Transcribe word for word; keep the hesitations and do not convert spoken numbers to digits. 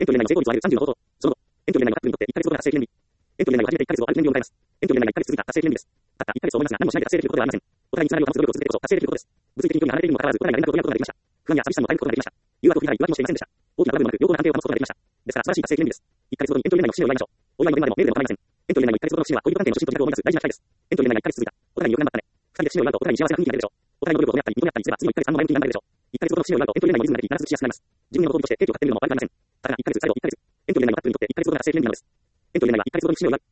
エントリー内の成功率はさんじゅうの方法。その後、エントリー内の各組にとっていっかげつごとが達成記念日。エントリー内は初めていっかげつをある記念日を迎えます。エントリー内がいっかげつ過ぎた達成記念日です。たったいっかげつを思いますが何もしないで達成できることではありません。お互いにつながりを保つ努力を続けるこそ達成できることです。物理的に距離が離れているにもかかわらず、お互いが連絡を取り合うことができました。不安や寂しさも耐えることができました。誘惑を振り払い、浮気もしていませんでした。大きなトラブルもなく、両方の安定を保つことができました。ですから素晴らしい達成記念日です。いっかげつごとにエントリー内の節目を祝いましょう。お祝いの電話でもメールでも構いません。エントリー内のいっかげつごとの節目は恋人関係の初心と自覚を思い出す大事な機会です。エントリー内がいっかげつ続いた。お互いによく頑張ったね。ふたりで節目を祝うとお互いに幸せな雰囲気が出るでしょう。お互いの努力を褒め合ったり、認め合ったりすれば次のいっかげつさんの前向きに頑張れるでしょう。いっかげつごとの節目を祝うとエントリー内のリズムができ、必ずしやすくなります。自分のご褒美としてケーキを買ってみるのも悪くありません。ただいっかげつ、最後いっかげつ。エントリー内の各組にとっていっかげつごとが達成記念日なのです。エントリー内はいっかげつごとに節目を祝う。